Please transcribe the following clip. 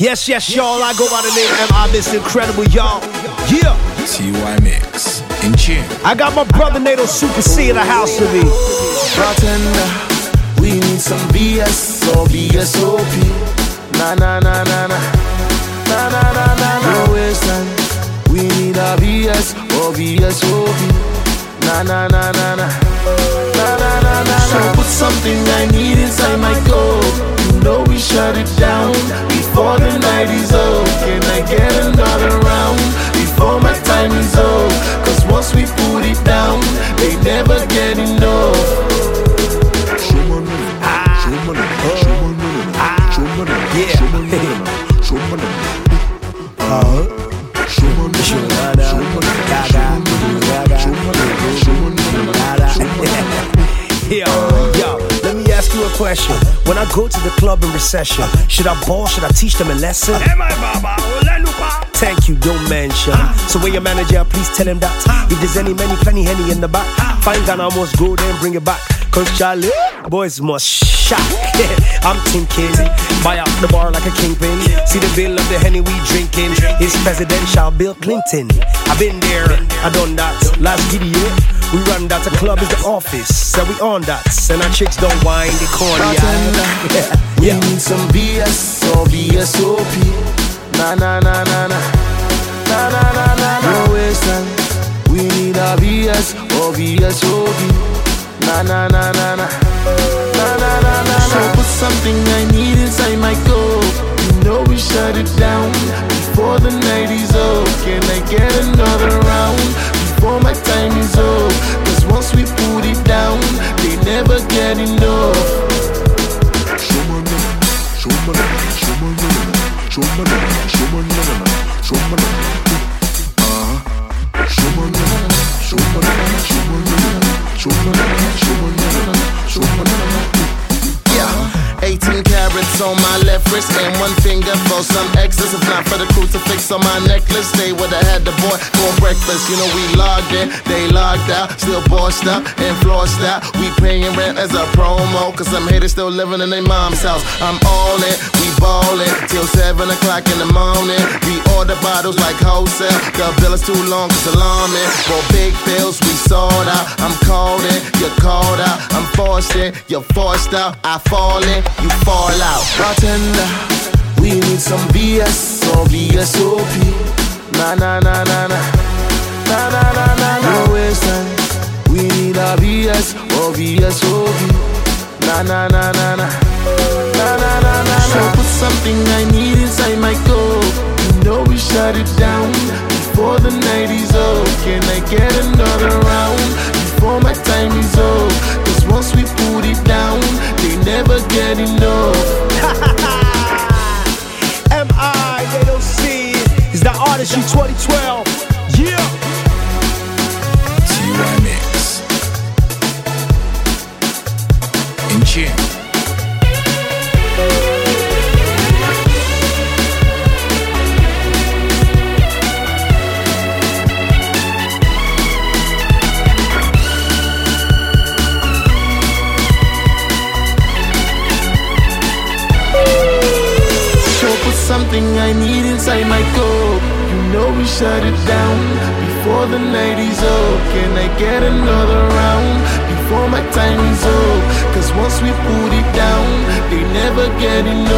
Yes, y'all, I go by the name M.I. Mr. Incredible, y'all. Yeah. TY Mix, in tune. I got my brother Nato Super C in the house with me. Bartender, we need some BS or BSOP. Na na na na na. Na na na na na. No waste time. We need a BS or BSOP. Na na na na na. Na na na na. So put something I need inside my coat. You know we shut it down before the night is over. Can I get another round before my time is over? Cause once we put it down, they never get enough. Yo, let me ask you a question. When I go to the club in recession, should I ball, should I teach them a lesson? Thank you, don't mention. So when your manager, please tell him that if there's any, many, plenty Henny in the back, find Ghana, almost go there and bring it back. Cause Charlie, boys must shot. I'm thinking, buy out the bar like a kingpin. See the bill of the Henny we drinking. It's presidential Bill Clinton. I've been there, I done that. Last video, we run that. The club is the office, so we on that. And our chicks don't whine, they corny. We need some BS or BSOP. Na na na na na. Na na na na na. No waste time. We need a BS or BSOP. Na na na na na. Na na na na. So put something I need inside my coat. You know we shut it down before the night is over. Can I get another round before my time is over? Cause once we put it down, they never get enough. Yeah, 18 carats on my left wrist and one finger for some excess. If not for the crucifix on my necklace, they would've had the boy for breakfast. You know we logged in, they logged out, still bossed up and flossed out. We paying rent as a promo, cause some haters still living in their mom's house. I'm all in, we ballin' till 7 o'clock in the morning. We order bottles like wholesale, the bill is too long, it's alarming. For big bills, we sold out. I'm called in, you're called out. I'm forced in, you're forced out. I fall in, you fall out. Bartender, we need some BS or BSOP. Na na na na na. Na na na na na. No waste time. We need a BS or BSOP. Na na na na na. Na na na na. So put something I need inside my coat. You know we shut it down before the night is over. Can I get another round before my time is over? Cause once we put it down, they never get enough. M.I. They don't see it. Is the artist you 2012? Yeah. TY Mix, in tune. Something I need inside my coat. You know we shut it down before the night is over. Can I get another round before my time is over? Cause once we put it down, they never get enough.